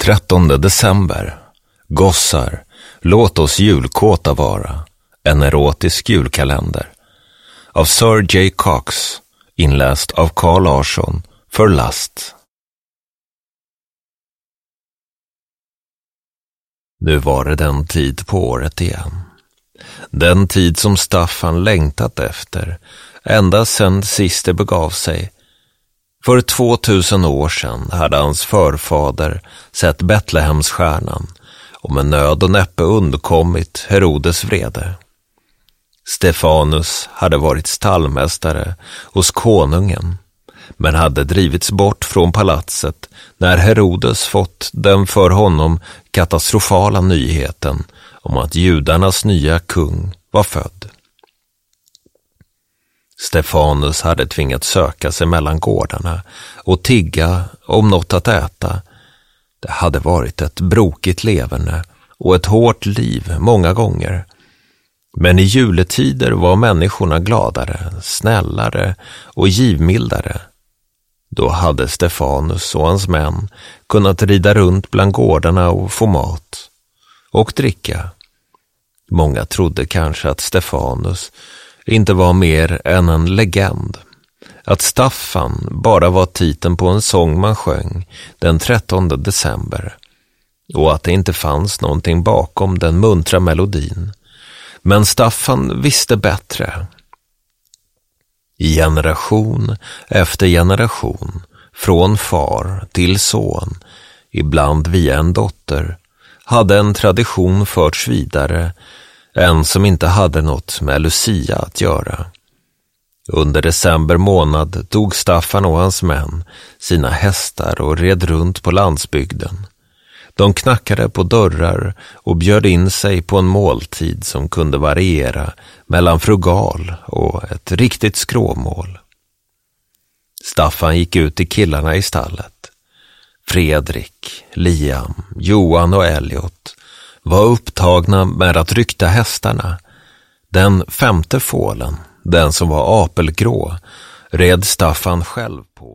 13 december. Gossar, låt oss julkåta vara. En erotisk julkalender. Av Sir J. Cox, inläst av Carl Larsson för Last. Nu var det den tid på året igen. Den tid som Staffan längtat efter, ända sedan sist det begav sig. För 2000 år sedan hade hans förfader sett Betlehemsstjärnan och med nöd och näppe undkommit Herodes vrede. Stefanus hade varit stallmästare hos konungen, men hade drivits bort från palatset när Herodes fått den för honom katastrofala nyheten om att judarnas nya kung var född. Stefanus hade tvingats söka sig mellan gårdarna och tigga om något att äta. Det hade varit ett brokigt leverne och ett hårt liv många gånger. Men i juletider var människorna gladare, snällare och givmildare. Då hade Stefanus och hans män kunnat rida runt bland gårdarna och få mat och dricka. Många trodde kanske att Stefanus inte var mer än en legend. Att Staffan bara var titeln på en sång man sjöng den 13 december. Och att det inte fanns någonting bakom den muntra melodin. Men Staffan visste bättre. I generation efter generation, från far till son, ibland via en dotter, hade en tradition förts vidare, en som inte hade något med Lucia att göra. Under december månad tog Staffan och hans män sina hästar och red runt på landsbygden. De knackade på dörrar och bjöd in sig på en måltid som kunde variera mellan frugal och ett riktigt skråmål. Staffan gick ut till killarna i stallet. Fredrik, Liam, Johan och Elliot var upptagna med att rykta hästarna. Den 5:e fålen, den som var apelgrå, red Staffan själv på.